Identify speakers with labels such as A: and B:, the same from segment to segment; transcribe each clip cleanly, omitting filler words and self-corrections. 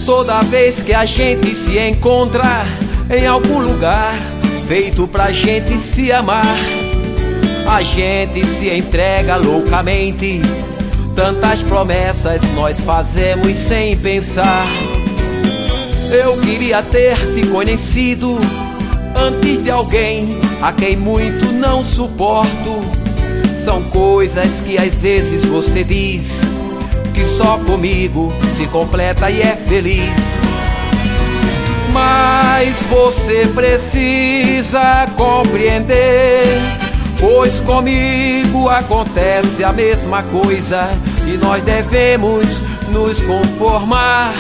A: Toda vez que a gente se encontra em algum lugar feito pra gente se amar, a gente se entrega loucamente. Tantas promessas nós fazemos sem pensar. Eu queria ter te conhecido antes de alguém a quem muito não suporto. São coisas que às vezes você diz que só comigo se completa e é feliz. Mas você precisa compreender, pois comigo acontece a mesma coisa e nós devemos nos conformar.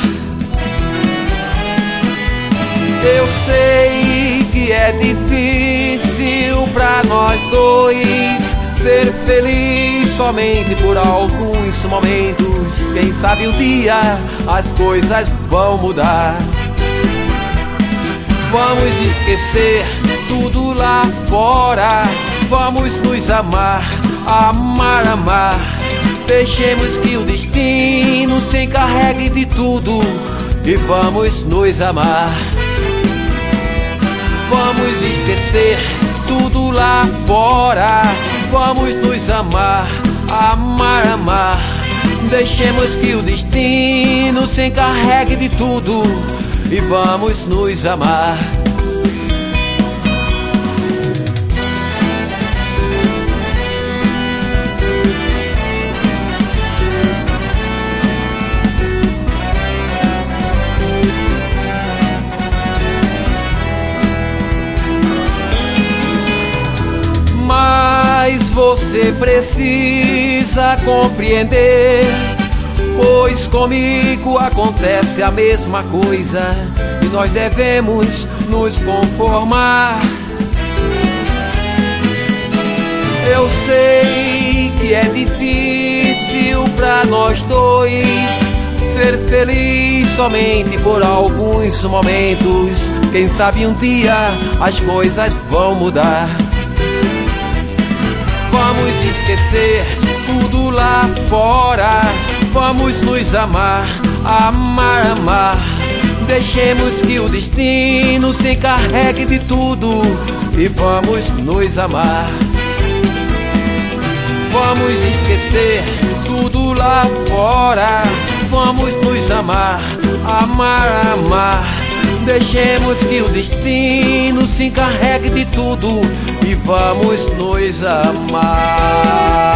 A: Eu sei que é difícil pra nós dois ser feliz somente por alguns momentos. Quem sabe um dia as coisas vão mudar. Vamos esquecer tudo lá fora, vamos nos amar, amar, amar. Deixemos que o destino se encarregue de tudo e vamos nos amar. Vamos esquecer tudo lá fora, vamos nos amar, amar, amar. Deixemos que o destino se encarregue de tudo e vamos nos amar. Mas você precisa compreender, pois comigo acontece a mesma coisa e nós devemos nos conformar. Eu sei que é difícil pra nós dois ser feliz somente por alguns momentos. Quem sabe um dia as coisas vão mudar. Vamos esquecer tudo lá fora, vamos nos amar, amar, amar. Deixemos que o destino se encarregue de tudo e vamos nos amar. Vamos esquecer tudo lá fora, vamos nos amar, amar, amar. Deixemos que o destino se encarregue de tudo e vamos nos amar.